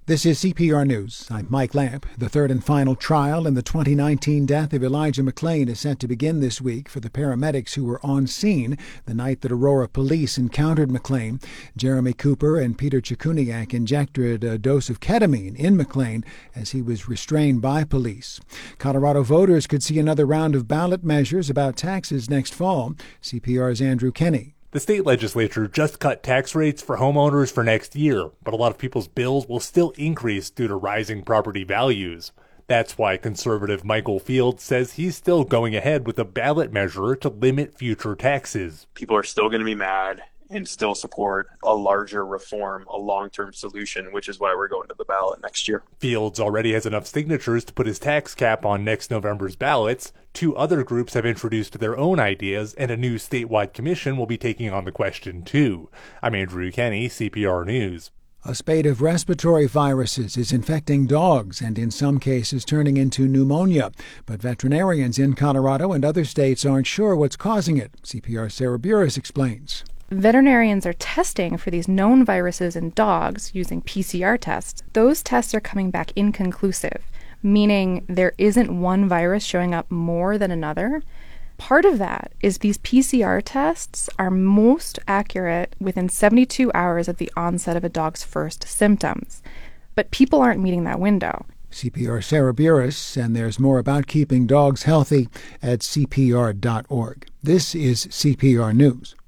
This is CPR News. I'm Mike Lamp. The third and final trial in the 2019 death of Elijah McClain is set to begin this week for the paramedics who were on scene the night that Aurora police encountered McClain. Jeremy Cooper and Peter Chikuniak injected a dose of ketamine in McClain as he was restrained by police. Colorado voters could see another round of ballot measures about taxes next fall. CPR's Andrew Kenny. The state legislature just cut tax rates for homeowners for next year, but a lot of people's bills will still increase due to rising property values. That's why conservative Michael Field says he's still going ahead with a ballot measure to limit future taxes. People are still going to be mad and still support a larger reform, a long-term solution, which is why we're going to the ballot next year. Fields already has enough signatures to put his tax cap on next November's ballots. 2 other groups have introduced their own ideas, and a new statewide commission will be taking on the question too. I'm Andrew Kenny, CPR News. A spate of respiratory viruses is infecting dogs and in some cases turning into pneumonia. But veterinarians in Colorado and other states aren't sure what's causing it. CPR's Sarah Burris explains. Veterinarians are testing for these known viruses in dogs using PCR tests. Those tests are coming back inconclusive, meaning there isn't one virus showing up more than another. Part of that is these PCR tests are most accurate within 72 hours of the onset of a dog's first symptoms. But people aren't meeting that window. CPR Sarah Burris, and there's more about keeping dogs healthy at CPR.org. This is CPR News.